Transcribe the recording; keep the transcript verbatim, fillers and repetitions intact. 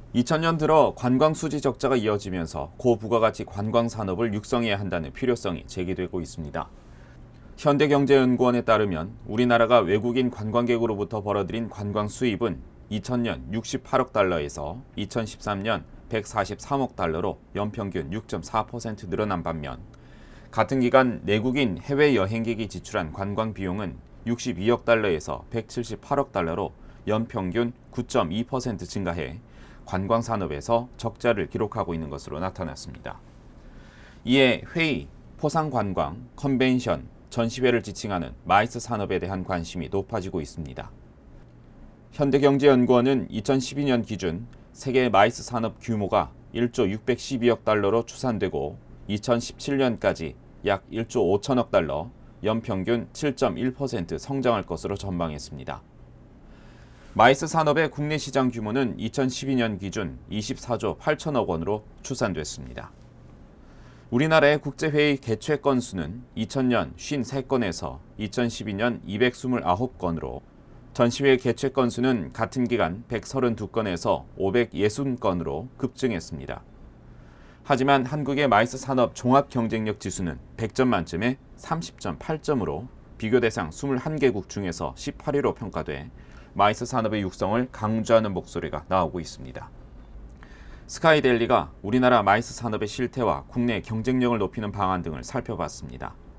이천 년 들어 관광 수지 적자가 이어지면서 고부가가치 관광 산업을 육성해야 한다는 필요성이 제기되고 있습니다. 현대경제연구원에 따르면 우리나라가 외국인 관광객으로부터 벌어들인 관광 수입은 이천 년 육십팔억 달러에서 이천십삼 년 백사십삼억 달러로 연평균 육 점 사 퍼센트 늘어난 반면 같은 기간 내국인 해외 여행객이 지출한 관광 비용은 육십이억 달러에서 백칠십팔억 달러로 연평균 구 점 이 퍼센트 증가해 관광 산업에서 적자를 기록하고 있는 것으로 나타났습니다. 이에 회의, 포상관광, 컨벤션, 전시회를 지칭하는 마이스 산업에 대한 관심이 높아지고 있습니다. 현대경제연구원은 이천십이 년 기준 세계 마이스 산업 규모가 일조 육백십이억 달러로 추산되고 이천십칠 년까지 약 일조 오천억 달러, 연평균 칠 점 일 퍼센트 성장할 것으로 전망했습니다. 마이스 산업의 국내 시장 규모는 이천십이 년 기준 이십사조 팔천억 원으로 추산됐습니다. 우리나라의 국제회의 개최 건수는 이천 년 오십삼 건에서 이천십이 년 이백이십구 건으로 전시회 개최 건수는 같은 기간 백삼십이 건에서 오백육십 건으로 급증했습니다. 하지만 한국의 마이스 산업 종합 경쟁력 지수는 백 점 만점에 삼십 점 팔 점으로 비교 대상 이십일 개국 중에서 십팔 위로 평가돼 마이스 산업의 육성을 강조하는 목소리가 나오고 있습니다. 스카이데일리가 우리나라 마이스 산업의 실태와 국내 경쟁력을 높이는 방안 등을 살펴봤습니다.